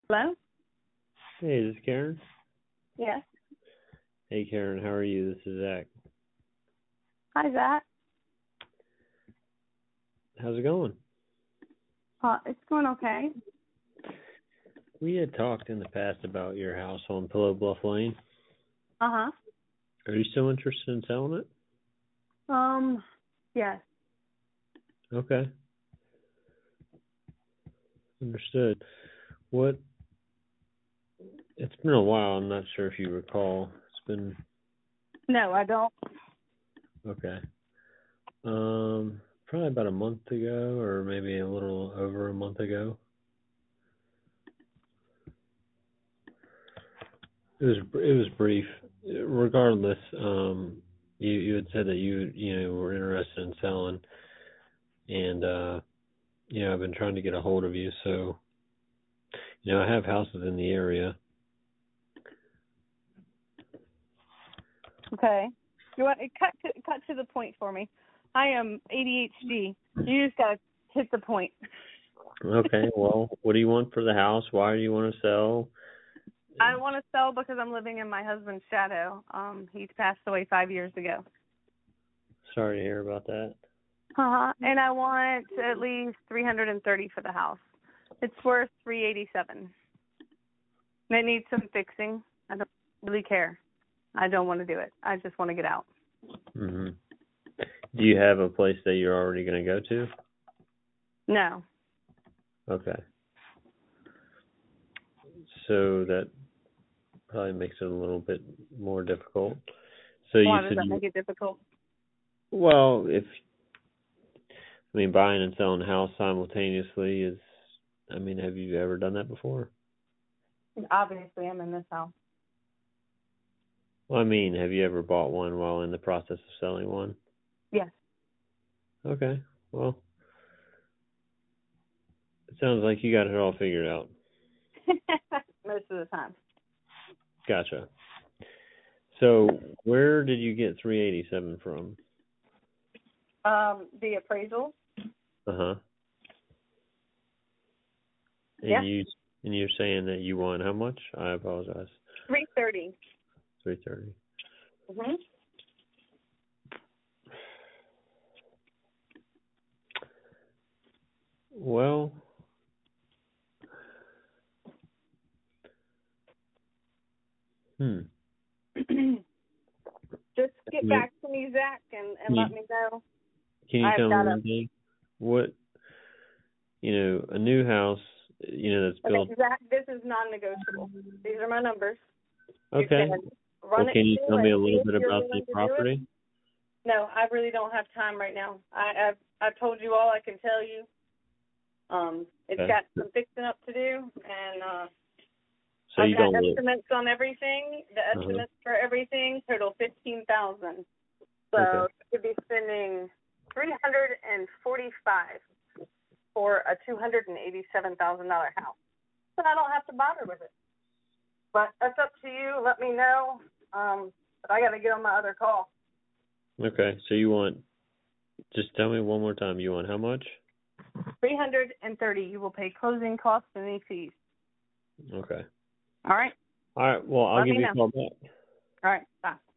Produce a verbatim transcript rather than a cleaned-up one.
Hello? Hey, this is Karen. Yes. Hey, Karen, how are you? This is Zach. Hi, Zach. How's it going? Uh, it's going okay. We had talked in the past about your house on Pillow Bluff Lane. Uh-huh. Are you still interested in selling it? Um, yes. Okay. Understood. What? It's been a while. I'm not sure if you recall. It's been No, I don't. okay. Um, probably about a month ago, or maybe a little over a month ago. It was it was brief. Regardless, um, you you had said that you you know were interested in selling, and uh, you know I've been trying to get a hold of you. So you know I have houses in the area. Okay. You want cut to cut to the point for me. I am A D H D. You just gotta hit the point. Okay, well, what do you want for the house? Why do you want to sell? I want to sell because I'm living in my husband's shadow. Um, he's passed away five years ago. Sorry to hear about that. Uh-huh. And I want at least three hundred and thirty for the house. It's worth three eighty seven. It needs some fixing. I don't really care. I don't want to do it. I just want to get out. Mhm. Do you have a place that you're already going to go to? No. Okay. So that probably makes it a little bit more difficult. So you Why does said that you, make it difficult? well, if I mean buying and selling a house simultaneously is, I mean, have you ever done that before? Obviously, I'm in this house. Well, I mean, have you ever bought one while in the process of selling one? Yes. Okay. Well, it sounds like you got it all figured out. Most of the time. Gotcha. So where did you get three eighty-seven from? Um, the appraisal? Uh-huh. Yeah. And you and you're saying that you want how much? I apologize. three thirty. three thirty. Mhm. Well, hmm. Just get I mean, back to me, Zach, and, and can you let me know. can you I've tell me got a one thing? What, you know, a new house, you know, that's built. okay, Zach. This is non-negotiable. These are my numbers. You Okay. can Well, run it can you through tell me and a see little if bit you're about the willing to do it. property? No, I really don't have time right now. I, I've I've told you all I can tell you. Um, it's Okay. got some fixing up to do, and uh, So I've you got don't live. estimates on everything. The Uh-huh. estimates for everything total fifteen thousand. Okay. So you could be spending three hundred and forty-five for a two hundred and eighty-seven thousand dollar house. But I don't have to bother with it. But that's up to you. Let me know. Um, but I got to get on my other call. Okay. So you want, just tell me one more time. You want how much? Three hundred and thirty. You will pay closing costs and any fees. Okay. All right. All right. Well, I'll Let give me you a know. call back. All right. Bye.